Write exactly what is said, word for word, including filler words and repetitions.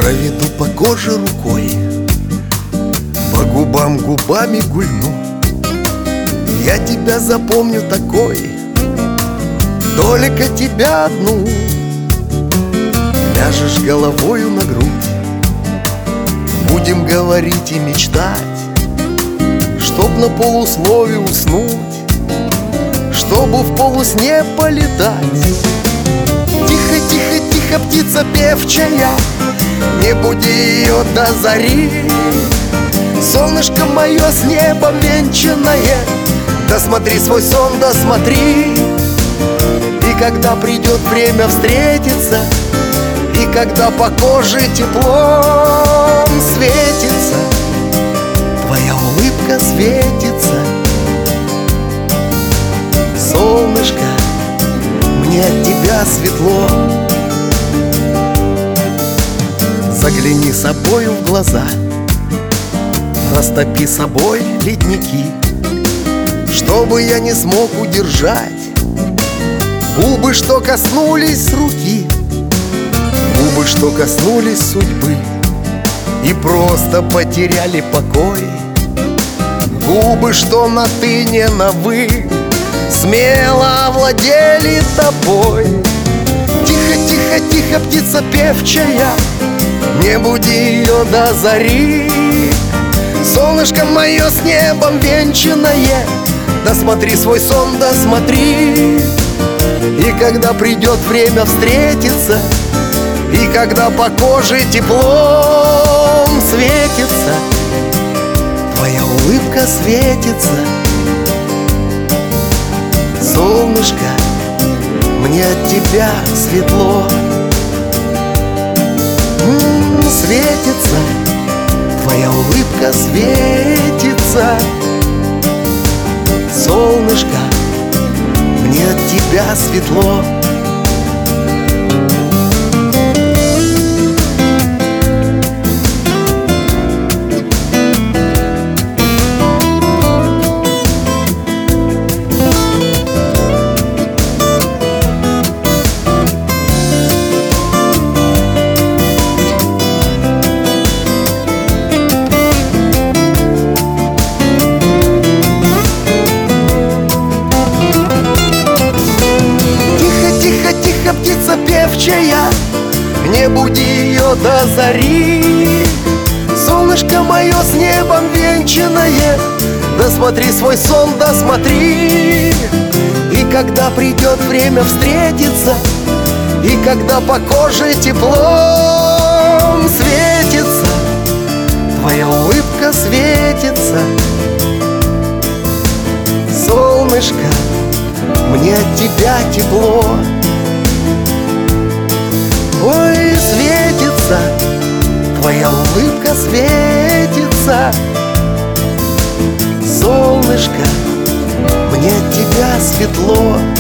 Проведу по коже рукой, по губам губами гульну. Я тебя запомню такой, только тебя одну. Ляжешь головою на грудь, будем говорить и мечтать, чтоб на полуслове уснуть, чтобы в полусне полетать. Тихо, тихо, тихо, птица певчая, не буди ее до зари. Солнышко мое с небом венчанное, досмотри свой сон, досмотри. И когда придет время встретиться, и когда по коже теплом светится, твоя улыбка светится. Солнышко, мне от тебя светло. Загляни собою в глаза, растопи собой ледники, чтобы я не смог удержать губы, что коснулись руки, губы, что коснулись судьбы и просто потеряли покой, губы, что на ты не на вы смело овладели тобой. Тихо, тихо, тихо, птица певчая, не буди ее до зари. Солнышко мое с небом венчанное, досмотри свой сон, досмотри. И когда придет время встретиться, и когда по коже теплом светится, твоя улыбка светится. Солнышко, мне от тебя светло. М-м, светится, твоя улыбка светится. Солнышко, мне от тебя светло. Птица певчая, не буди ее до зари. Солнышко мое с небом венчанное, досмотри свой сон, досмотри. И когда придет время встретиться, и когда по коже теплом светится, твоя улыбка светится. Солнышко, мне от тебя тепло. Ой, светится, твоя улыбка светится. Солнышко, мне от тебя светло.